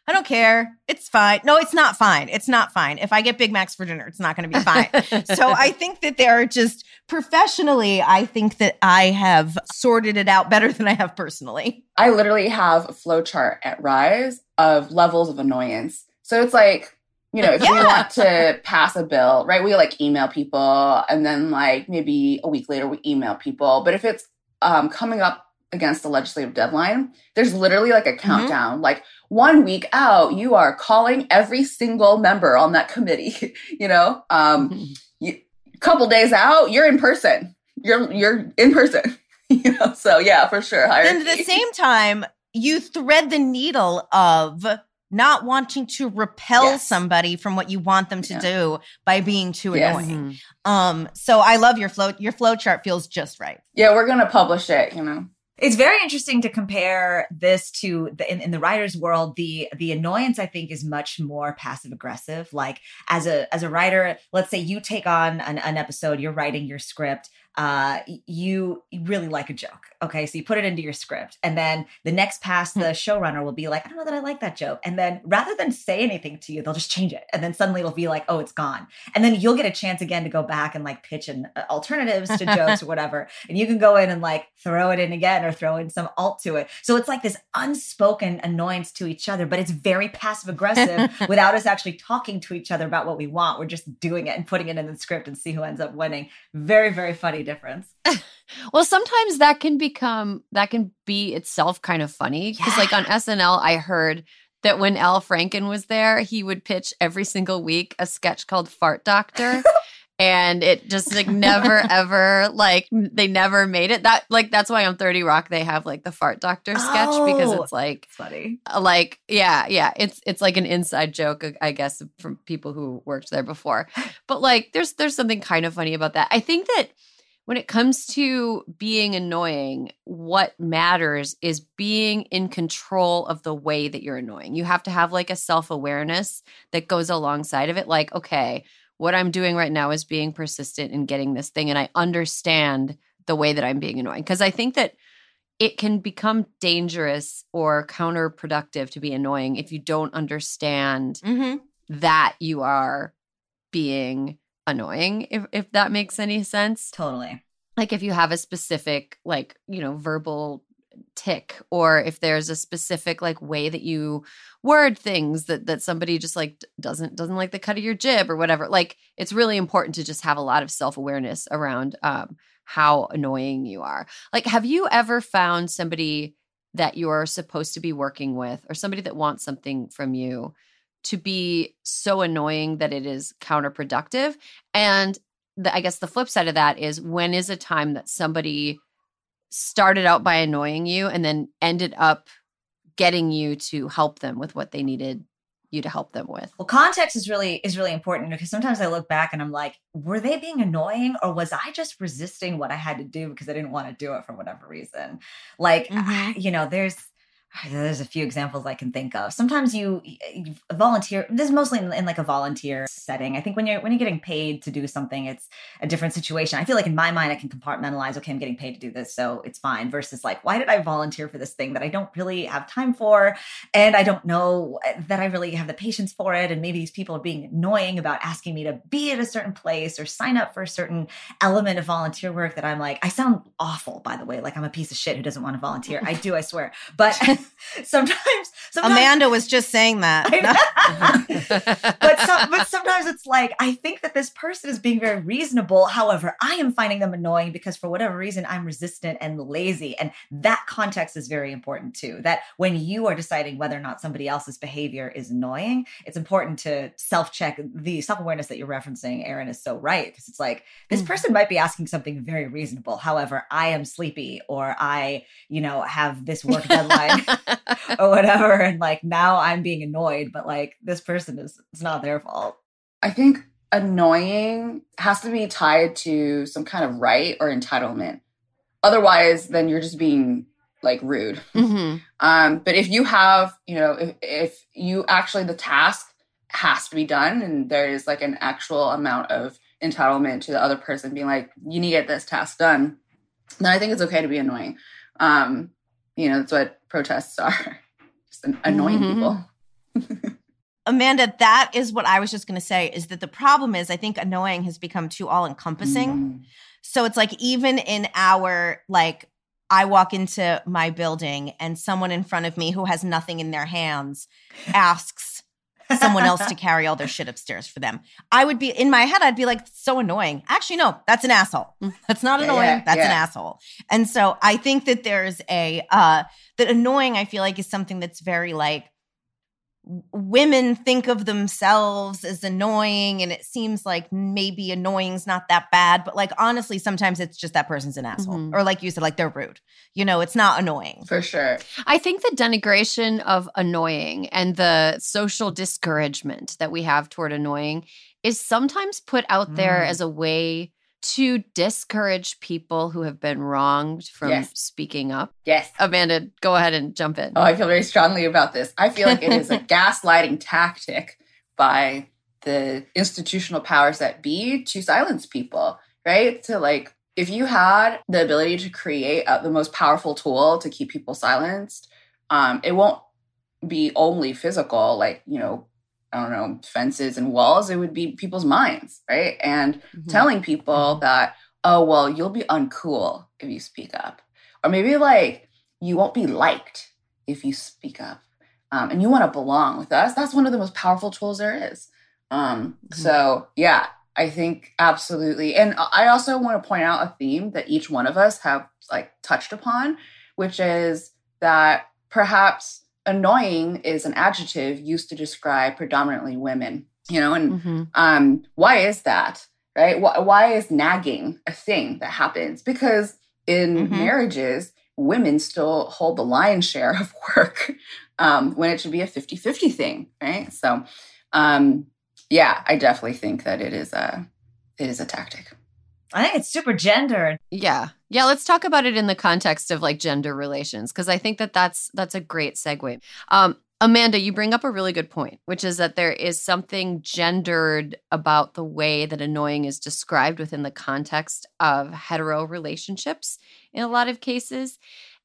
I don't care. It's fine. No, it's not fine. It's not fine. If I get Big Macs for dinner, it's not going to be fine. So I think that there are just professionally, I think that I have sorted it out better than I have personally. I literally have a flow chart at Rise of levels of annoyance. So it's like, you know, if yeah. we want to pass a bill, right, we like email people and then like maybe a week later we email people. But if it's um, coming up against the legislative deadline, there's literally like a countdown, mm-hmm. like one week out, you are calling every single member on that committee, you know, um, mm-hmm. you, couple days out, you're in person, you're, you're in person, you know? So yeah, for sure. Then at the same time, you thread the needle of not wanting to repel yes. somebody from what you want them to yeah. do by being too yes. annoying. Mm-hmm. Um, so I love your flow, your flow chart feels just right. Yeah, we're going to publish it, you know. It's very interesting to compare this to the, in, in the writer's world. The the annoyance, I think, is much more passive aggressive. Like as a as a writer, let's say you take on an, an episode, you're writing your script. Uh, you really like a joke. Okay. So you put it into your script and then the next pass, the showrunner will be like, I don't know that I like that joke. And then rather than say anything to you, they'll just change it. And then suddenly it'll be like, oh, it's gone. And then you'll get a chance again to go back and like pitch in uh, alternatives to jokes or whatever. And you can go in and like throw it in again or throw in some alt to it. So it's like this unspoken annoyance to each other, but it's very passive aggressive without us actually talking to each other about what we want. We're just doing it and putting it in the script and see who ends up winning. Very, very funny difference. Well, sometimes that can become, that can be itself kind of funny. Because yeah. like on S N L, I heard that when Al Franken was there, he would pitch every single week a sketch called Fart Doctor. And it just like never, ever, like they never made it. That like, that's why on thirty Rock, they have like the Fart Doctor sketch oh, because it's like, funny. Like, yeah, yeah. It's, it's like an inside joke, I guess, from people who worked there before. But like, there's, there's something kind of funny about that. I think that when it comes to being annoying, what matters is being in control of the way that you're annoying. You have to have like a self-awareness that goes alongside of it. Like, okay, what I'm doing right now is being persistent in getting this thing. And I understand the way that I'm being annoying. Because I think that it can become dangerous or counterproductive to be annoying if you don't understand mm-hmm. that you are being annoying, if if that makes any sense. Totally. Like if you have a specific, like, you know, verbal tick, or if there's a specific like way that you word things that that somebody just like doesn't doesn't like the cut of your jib or whatever. Like it's really important to just have a lot of self-awareness around um how annoying you are. Like, have you ever found somebody that you're supposed to be working with or somebody that wants something from you to be so annoying that it is counterproductive? And the, I guess the flip side of that is, when is a time that somebody started out by annoying you and then ended up getting you to help them with what they needed you to help them with? Well, context is really is really important, because sometimes I look back and I'm like, were they being annoying, or was I just resisting what I had to do because I didn't want to do it for whatever reason? Like, mm-hmm. you know, there's There's a few examples I can think of. Sometimes you, you volunteer. This is mostly in, in like a volunteer setting. I think when you're when you're getting paid to do something, it's a different situation. I feel like in my mind, I can compartmentalize. Okay, I'm getting paid to do this, so it's fine. Versus like, why did I volunteer for this thing that I don't really have time for, and I don't know that I really have the patience for it, and maybe these people are being annoying about asking me to be at a certain place or sign up for a certain element of volunteer work that I'm like, I sound awful, by the way. Like I'm a piece of shit who doesn't want to volunteer. I do, I swear, but. Sometimes, sometimes Amanda was just saying that. but, some, but sometimes it's like, I think that this person is being very reasonable. However, I am finding them annoying because for whatever reason, I'm resistant and lazy. And that context is very important too. That when you are deciding whether or not somebody else's behavior is annoying, it's important to self-check. The self-awareness that you're referencing, Erin, is so right. Because it's like, this mm-hmm. person might be asking something very reasonable. However, I am sleepy, or I, you know, have this work deadline. or whatever, and like now I'm being annoyed, but like this person is, it's not their fault. I think annoying has to be tied to some kind of right or entitlement. Otherwise, then you're just being like rude. Mm-hmm. Um, but if you have, you know, if, if you actually, the task has to be done and there is like an actual amount of entitlement to the other person being like, you need to get this task done, then I think it's okay to be annoying. Um, You know, that's what protests are. Just an- annoying mm-hmm. people. Amanda, that is what I was just going to say, is that the problem is I think annoying has become too all-encompassing. Mm. So it's like even in our, like, I walk into my building and someone in front of me who has nothing in their hands asks someone else to carry all their shit upstairs for them. I would be, in my head, I'd be like, so annoying. Actually, no, that's an asshole. That's not yeah, annoying. Yeah, that's yeah. an asshole. And so I think that there's a, uh, that annoying, I feel like, is something that's very like, women think of themselves as annoying, and it seems like maybe annoying's not that bad, but like honestly sometimes it's just that person's an asshole. Mm-hmm. Or like you said, like they're rude. You know, it's not annoying. For sure. I think the denigration of annoying and the social discouragement that we have toward annoying is sometimes put out there mm. as a way to discourage people who have been wronged from yes. speaking up. Yes. Amanda, go ahead and jump in. Oh, I feel very strongly about this. I feel like it is a gaslighting tactic by the institutional powers that be to silence people, right? To like, if you had the ability to create uh, the most powerful tool to keep people silenced, um, it won't be only physical, like, you know, I don't know, fences and walls, it would be people's minds, right? And mm-hmm. telling people that, oh, well, you'll be uncool if you speak up. Or maybe like, you won't be liked if you speak up. Um, and you want to belong with us. That's one of the most powerful tools there is. Um, mm-hmm. So yeah, I think absolutely. And I also want to point out a theme that each one of us have like touched upon, which is that perhaps annoying is an adjective used to describe predominantly women, you know, and mm-hmm. um, why is that, right? Why, why is nagging a thing that happens? Because in mm-hmm. marriages, women still hold the lion's share of work um, when it should be a fifty-fifty thing, right? So, um, yeah, I definitely think that it is a, it is a tactic. I think it's super gendered. Yeah. Yeah, let's talk about it in the context of like gender relations, because I think that that's that's a great segue. Um, Amanda, you bring up a really good point, which is that there is something gendered about the way that annoying is described within the context of hetero relationships in a lot of cases.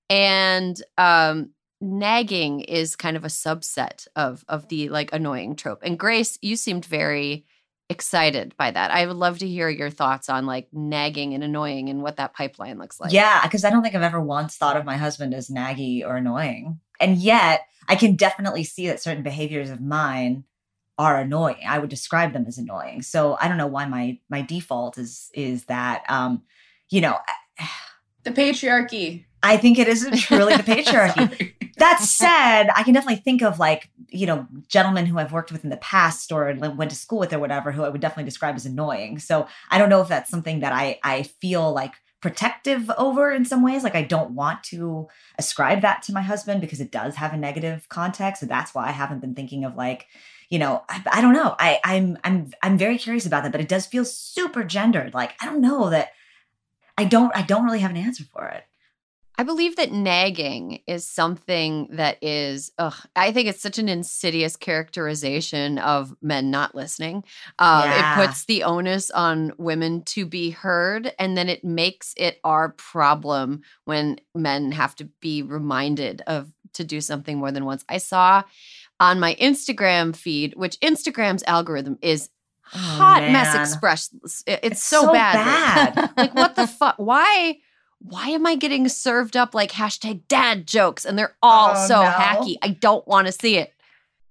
And um, nagging is kind of a subset of of the like annoying trope. And Grace, you seemed very excited by that. I would love to hear your thoughts on like nagging and annoying and what that pipeline looks like. Yeah, because I don't think I've ever once thought of my husband as naggy or annoying. And yet I can definitely see that certain behaviors of mine are annoying. I would describe them as annoying. So I don't know why my my default is is that, um, you know. The patriarchy. I think it is truly the patriarchy. That said, I can definitely think of like, you know, gentlemen who I've worked with in the past or went to school with or whatever, who I would definitely describe as annoying. So I don't know if that's something that I, I feel like protective over in some ways. Like I don't want to ascribe that to my husband because it does have a negative context. So that's why I haven't been thinking of like, you know, I, I don't know. I, I'm, I'm, I'm very curious about that, but it does feel super gendered. Like, I don't know that I don't, I don't really have an answer for it. I believe that nagging is something that is, ugh, I think it's such an insidious characterization of men not listening. Um, yeah. It puts the onus on women to be heard, and then it makes it our problem when men have to be reminded of to do something more than once. I saw on my Instagram feed, which Instagram's algorithm is oh, hot man. mess express. It's, it's so, so bad. bad. Like, what the fuck? Why? Why am I getting served up like hashtag dad jokes? And they're all oh, so no. hacky. I don't want to see it.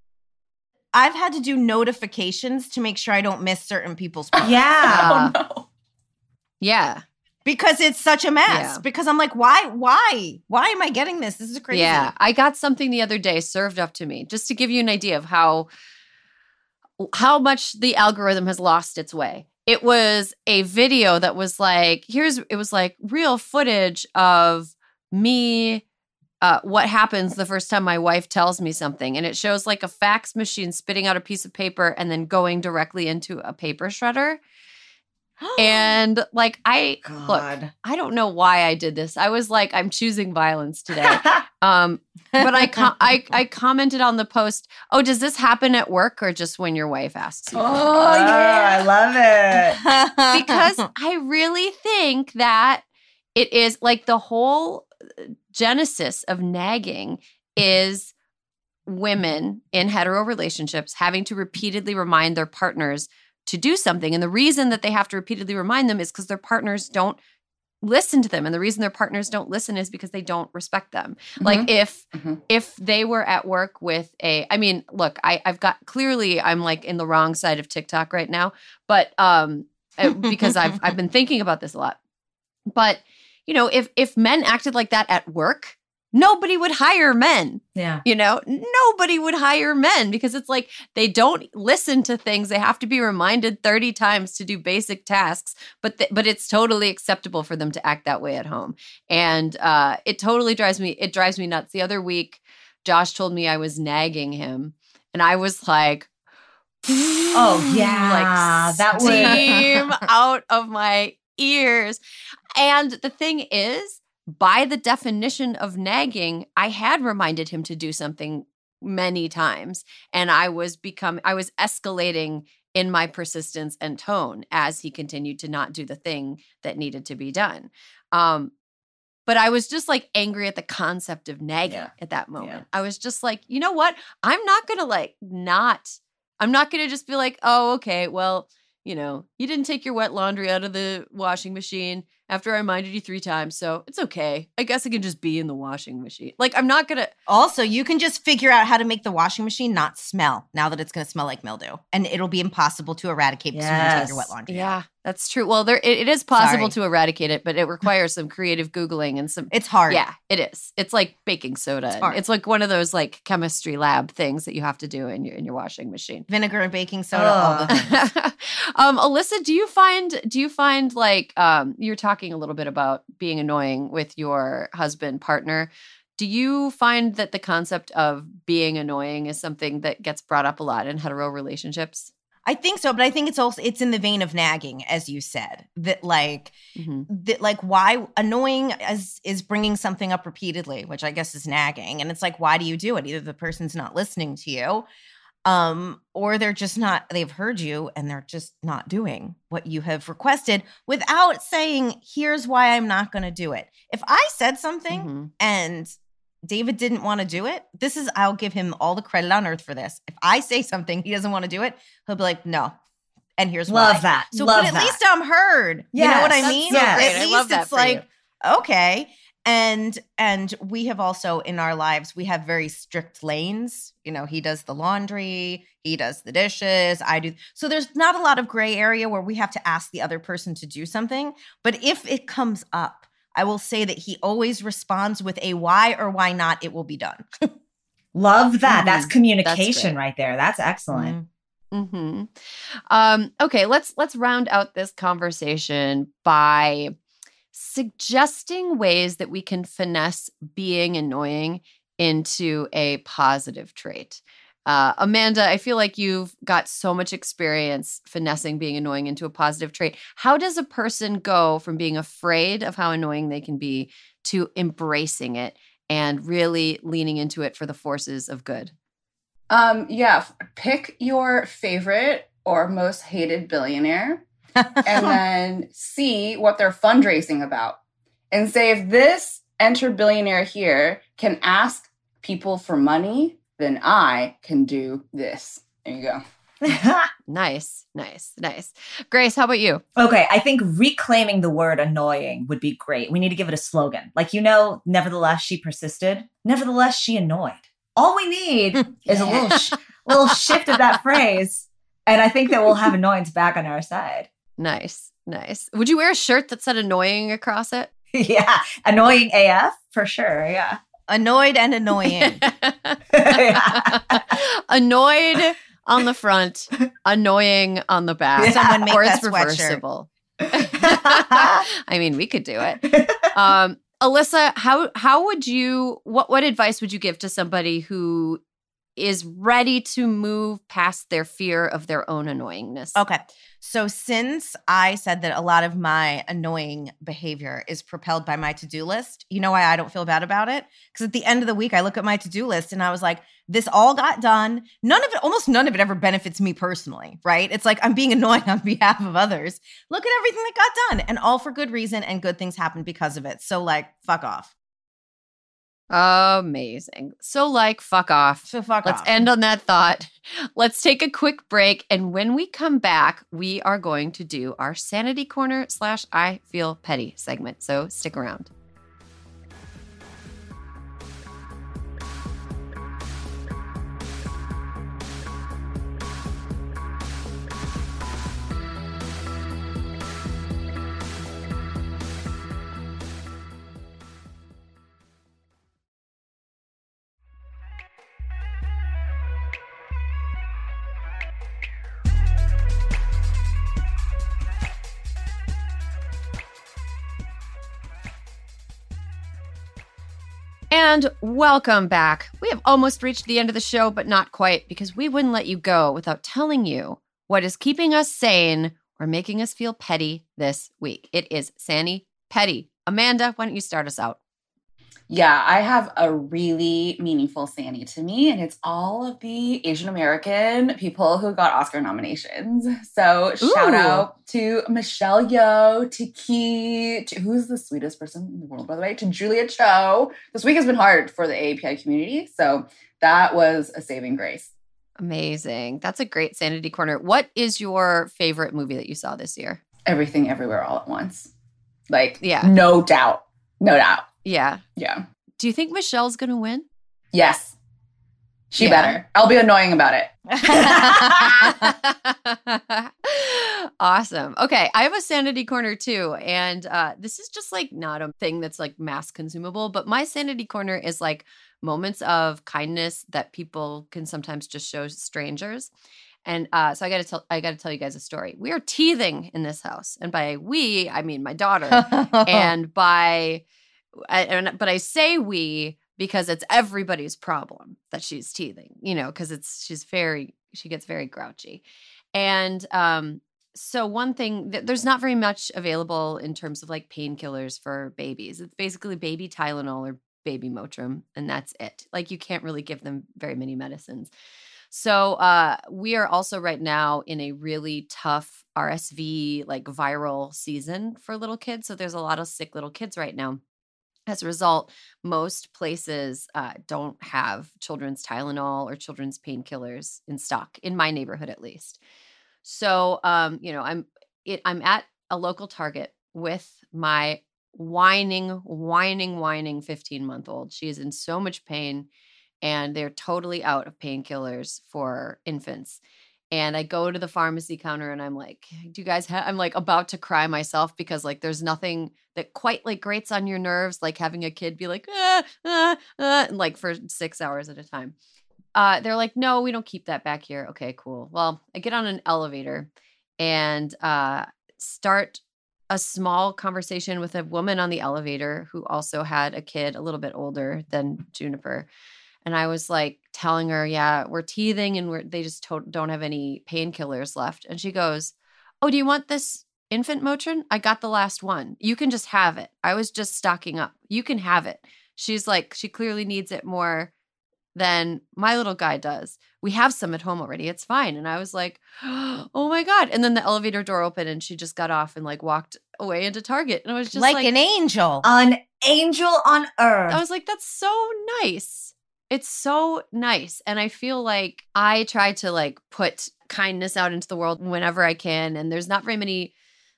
I've had to do notifications to make sure I don't miss certain people's posts. Yeah. Oh, no. Yeah. Because it's such a mess. Yeah. Because I'm like, why? Why? Why am I getting this? This is crazy. Yeah. I got something the other day served up to me just to give you an idea of how how much the algorithm has lost its way. It was a video that was like, here's, it was like real footage of me, uh, what happens the first time my wife tells me something. And it shows like a fax machine spitting out a piece of paper and then going directly into a paper shredder. And like, I, God. look, I don't know why I did this. I was like, I'm choosing violence today. Um, but I, com- I I commented on the post, oh, does this happen at work or just when your wife asks you? Oh, Oh, yeah. I love it. Because I really think that it is like the whole genesis of nagging is women in hetero relationships having to repeatedly remind their partners to do something. And the reason that they have to repeatedly remind them is because their partners don't listen to them. And the reason their partners don't listen is because they don't respect them. Mm-hmm. Like if mm-hmm. if they were at work with a, I mean, look, I, I've got, clearly I'm like in the wrong side of TikTok right now, but um, because I've I've been thinking about this a lot. But, you know, if if men acted like that at work, nobody would hire men. Yeah. You know, nobody would hire men because it's like they don't listen to things. They have to be reminded thirty times to do basic tasks, but th- but it's totally acceptable for them to act that way at home. And uh, it totally drives me, it drives me nuts. The other week, Josh told me I was nagging him and I was like, oh yeah, like that steam out of my ears. And the thing is, by the definition of nagging, I had reminded him to do something many times. And I was become I was escalating in my persistence and tone as he continued to not do the thing that needed to be done. Um, but I was just like angry at the concept of nagging yeah. at that moment. Yeah. I was just like, you know what? I'm not going to like not, I'm not going to just be like, oh, okay, well, you know, you didn't take your wet laundry out of the washing machine after I reminded you three times. So it's okay. I guess it can just be in the washing machine. Like, I'm not going to. Also, you can just figure out how to make the washing machine not smell now that it's going to smell like mildew. And it'll be impossible to eradicate yes. as soon as you take your wet laundry Yeah, out. That's true. Well, there it, it is possible Sorry. to eradicate it, but it requires some creative Googling and some. It's hard. Yeah, it is. It's like baking soda. It's hard. It's like one of those like chemistry lab things that you have to do in your in your washing machine. Vinegar and baking soda, oh. all the things. um, Alyssa, do you find do you find like um, you're talking a little bit about being annoying with your husband, partner? Do you find that the concept of being annoying is something that gets brought up a lot in hetero relationships? I think so, but I think it's also it's in the vein of nagging, as you said, that like mm-hmm. that like why annoying as is bringing something up repeatedly, which I guess is nagging, and it's like, why do you do it? Either the person's not listening to you, um, or they're just not. They've heard you, and they're just not doing what you have requested without saying, "Here's why I'm not going to do it." If I said something mm-hmm. and David didn't want to do it, this is, I'll give him all the credit on earth for this. If I say something, he doesn't want to do it, he'll be like, no. And here's love why. that. So, love but at that. least I'm heard. Yes, you know what I mean? So yes. At I least love that it's for like, you. okay. And, and we have also in our lives, we have very strict lanes. You know, he does the laundry, he does the dishes, I do. So there's not a lot of gray area where we have to ask the other person to do something. But if it comes up, I will say that he always responds with a why or why not, it will be done. Love that. Mm-hmm. That's communication That's right there. That's excellent. Mm-hmm. Mm-hmm. Um, okay, let's let's round out this conversation by suggesting ways that we can finesse being annoying into a positive trait. Uh, Amanda, I feel like you've got so much experience finessing being annoying into a positive trait. How does a person go from being afraid of how annoying they can be to embracing it and really leaning into it for the forces of good? Um, yeah, pick your favorite or most hated billionaire and then see what they're fundraising about. And say, if this enter billionaire here can ask people for money, then I can do this. There you go. Nice, nice, nice. Grace, how about you? Okay, I think reclaiming the word annoying would be great. We need to give it a slogan. Like, you know, nevertheless, she persisted. Nevertheless, she annoyed. All we need is a little, sh- little shift of that phrase. And I think that we'll have annoyance back on our side. Nice, nice. Would you wear a shirt that said annoying across it? Yeah, annoying A F for sure. Yeah. Annoyed and annoying. Annoyed on the front, annoying on the back. Yeah. Someone make or that it's reversible. sweatshirt. I mean, we could do it. Um, Alyssa, how how would you what what advice would you give to somebody who is ready to move past their fear of their own annoyingness? Okay. So since I said that a lot of my annoying behavior is propelled by my to-do list, you know why I don't feel bad about it? Because at the end of the week, I look at my to-do list and I was like, this all got done. None of it, almost none of it ever benefits me personally, right? It's like I'm being annoying on behalf of others. Look at everything that got done, and all for good reason, and good things happen because of it. So like, fuck off. Amazing. So like, fuck off. So fuck Let's off. end on that thought. Let's take a quick break. And when we come back, we are going to do our Sanity Corner slash I Feel Petty segment. So stick around. And welcome back. We have almost reached the end of the show, but not quite, because we wouldn't let you go without telling you what is keeping us sane or making us feel petty this week. It is Sani Petty. Amanda, why don't you start us out? Yeah, I have a really meaningful Sani to me, and it's all of the Asian American people who got Oscar nominations. So Ooh. Shout out to Michelle Yeoh, to Key, to who's the sweetest person in the world, by the way, to Julia Cho. This week has been hard for the A A P I community, so that was a saving grace. Amazing. That's a great Sanity Corner. What is your favorite movie that you saw this year? Everything, Everywhere, All at Once. Like, Yeah. no doubt. No doubt. Yeah. Yeah. Do you think Michelle's going to win? Yes. She Yeah. better. I'll be annoying about it. Awesome. Okay, I have a Sanity Corner too, and uh, this is just like not a thing that's like mass consumable, but my Sanity Corner is like moments of kindness that people can sometimes just show strangers. And uh, so I got to tell I got to tell you guys a story. We are teething in this house, and by we I mean my daughter, and by I, and, but I say we because it's everybody's problem that she's teething, you know, because it's she's very she gets very grouchy. And um, so one thing, th- there's not very much available in terms of like painkillers for babies. It's basically baby Tylenol or baby Motrin, and that's it. Like you can't really give them very many medicines. So uh, we are also right now in a really tough R S V, like viral season for little kids. So there's a lot of sick little kids right now. As a result, most places uh, don't have children's Tylenol or children's painkillers in stock, in my neighborhood at least. So, um, you know, I'm it, I'm at a local Target with my whining, whining, whining fifteen-month-old. She is in so much pain, and they're totally out of painkillers for infants. And I go to the pharmacy counter and I'm like, do you guys have, I'm like about to cry myself because like there's nothing that quite like grates on your nerves, like having a kid be like, ah, ah, ah, and like for six hours at a time. Uh, they're like, no, we don't keep that back here. Okay, cool. Well, I get on an elevator and uh, start a small conversation with a woman on the elevator who also had a kid a little bit older than Juniper. And I was like telling her, yeah, we're teething and we're, they just to- don't have any painkillers left. And she goes, oh, do you want this infant Motrin? I got the last one. You can just have it. I was just stocking up. You can have it. She's like, she clearly needs it more than my little guy does. We have some at home already. It's fine. And I was like, oh my God. And then the elevator door opened and she just got off and like walked away into Target. And I was just like, like an angel. An angel on earth. I was like, that's so nice. It's so nice. And I feel like I try to like put kindness out into the world whenever I can. And there's not very many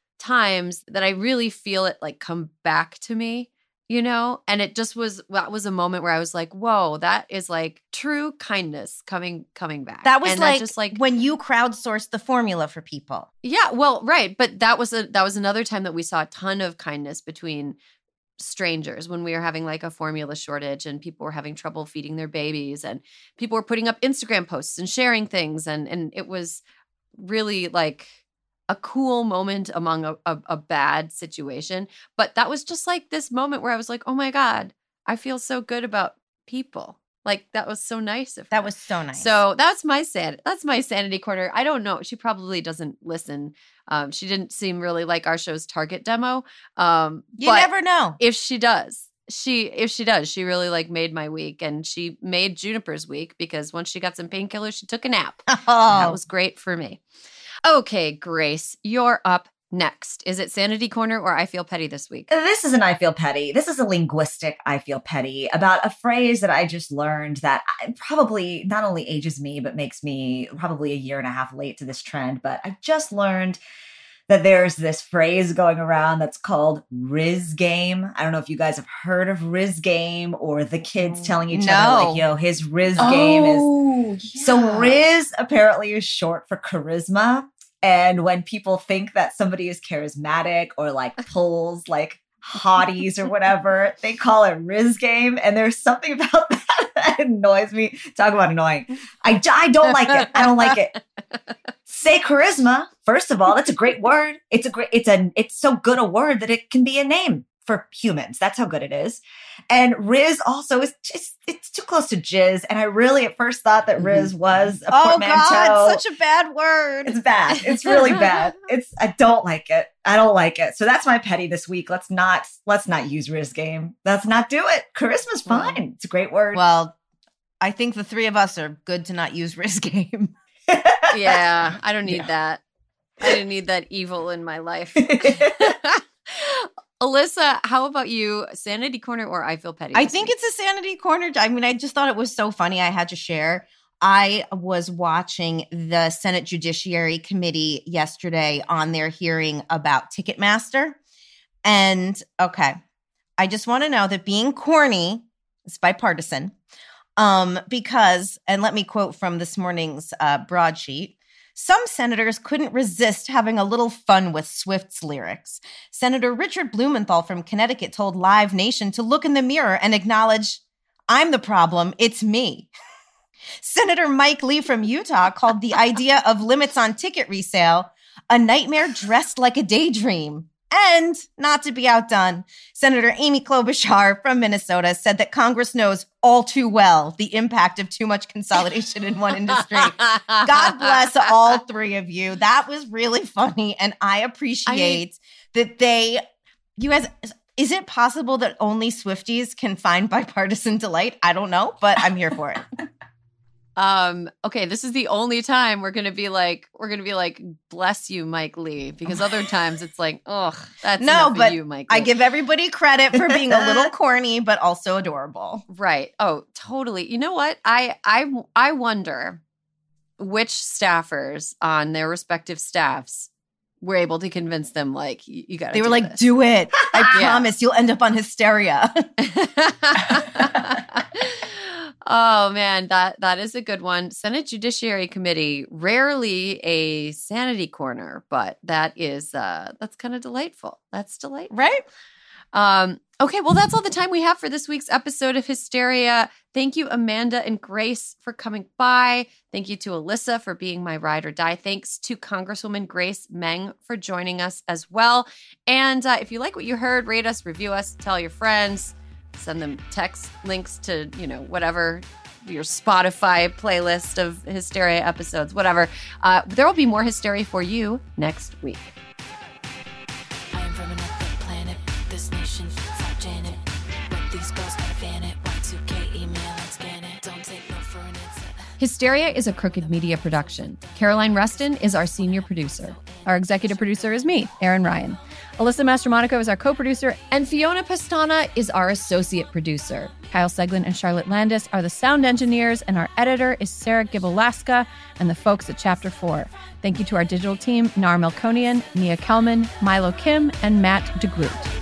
times that I really feel it like come back to me, you know? And it just was, that was a moment where I was like, whoa, that is like true kindness coming, coming back. That was and like, that just like when you crowdsourced the formula for people. Yeah, well, right. But that was a, that was another time that we saw a ton of kindness between strangers when we were having like a formula shortage and people were having trouble feeding their babies and people were putting up Instagram posts and sharing things. And, and it was really like a cool moment among a, a, a bad situation. But that was just like this moment where I was like, oh my God, I feel so good about people. Like that was so nice of her. That was so nice. So that's my san- that's my sanity corner. I don't know. She probably doesn't listen. Um, she didn't seem really like our show's target demo. Um, you but never know. if she does. She if she does, she really like made my week, and she made Juniper's week because once she got some painkillers, she took a nap. Oh. That was great for me. Okay, Grace, you're up next? Is it Sanity Corner or I Feel Petty this week? This is an I Feel Petty. This is a linguistic I Feel Petty about a phrase that I just learned that probably not only ages me, but makes me probably a year and a half late to this trend. But I just learned that there's this phrase going around that's called Riz Game. I don't know if you guys have heard of Riz Game or the kids telling each No. other like, yo, his Riz Oh, Game is... yeah. So Riz apparently is short for charisma. And when people think that somebody is charismatic or like pulls like hotties or whatever, they call it Riz Game. And there's something about that that annoys me. Talk about annoying. I, I don't like it. I don't like it. Say charisma. First of all, that's a great word. It's a great, it's a, it's so good a word that it can be a name for humans. That's how good it is. And Riz also is just, it's too close to jizz. And I really at first thought that Riz was a Oh portmanteau. God, such a bad word. It's bad. It's really bad. It's, I don't like it. I don't like it. So that's my petty this week. Let's not, let's not use Riz Game. Let's not do it. Charisma's fine. It's a great word. Well, I think the three of us are good to not use Riz Game. Yeah, I don't need Yeah. that. I didn't need that evil in my life. Alyssa, how about you? Sanity Corner or I Feel Petty? I this think week? it's a Sanity Corner. I mean, I just thought it was so funny. I had to share. I was watching the Senate Judiciary Committee yesterday on their hearing about Ticketmaster. And okay, I just want to know that being corny is bipartisan. Um, because, and let me quote from this morning's uh, broadsheet, some senators couldn't resist having a little fun with Swift's lyrics. Senator Richard Blumenthal from Connecticut told Live Nation to look in the mirror and acknowledge, I'm the problem, it's me. Senator Mike Lee from Utah called the idea of limits on ticket resale a nightmare dressed like a daydream. And not to be outdone, Senator Amy Klobuchar from Minnesota said that Congress knows all too well the impact of too much consolidation in one industry. God bless all three of you. That was really funny. And I appreciate I mean, that they, you guys, is it possible that only Swifties can find bipartisan delight? I don't know, but I'm here for it. Um, okay, this is the only time we're gonna be like, we're gonna be like, bless you, Mike Lee, because other times it's like, ugh, that's No, enough of but you, Mike Lee. I give everybody credit for being a little corny, but also adorable. Right. Oh, totally. You know what? I I I wonder which staffers on their respective staffs were able to convince them, like, you, you gotta They were do like, this. do it. I Yeah. promise you'll end up on Hysteria. Oh man, that that is a good one. Senate Judiciary Committee, rarely a sanity corner, but that is uh that's kind of delightful. That's delightful. Right? Um, okay, well, that's all the time we have for this week's episode of Hysteria. Thank you, Amanda and Grace, for coming by. Thank you to Alyssa for being my ride or die. Thanks to Congresswoman Grace Meng for joining us as well. And uh, if you like what you heard, rate us, review us, tell your friends, send them text links to, you know, whatever, your Spotify playlist of Hysteria episodes, whatever. Uh, there will be more Hysteria for you next week. I am from another planet. This nation, fuck Janet. What these girls gotta fan it. Y two K email and scan it. Don't take no for an answer. Hysteria is a Crooked Media production. Caroline Rustin is our senior producer. Our executive producer is me, Erin Ryan. Alyssa Mastromonaco is our co-producer, and Fiona Pastana is our associate producer. Kyle Seglin and Charlotte Landis are the sound engineers, and our editor is Sarah Gibalaska and the folks at Chapter four. Thank you to our digital team, Nar Melkonian, Nia Kelman, Milo Kim, and Matt DeGroot.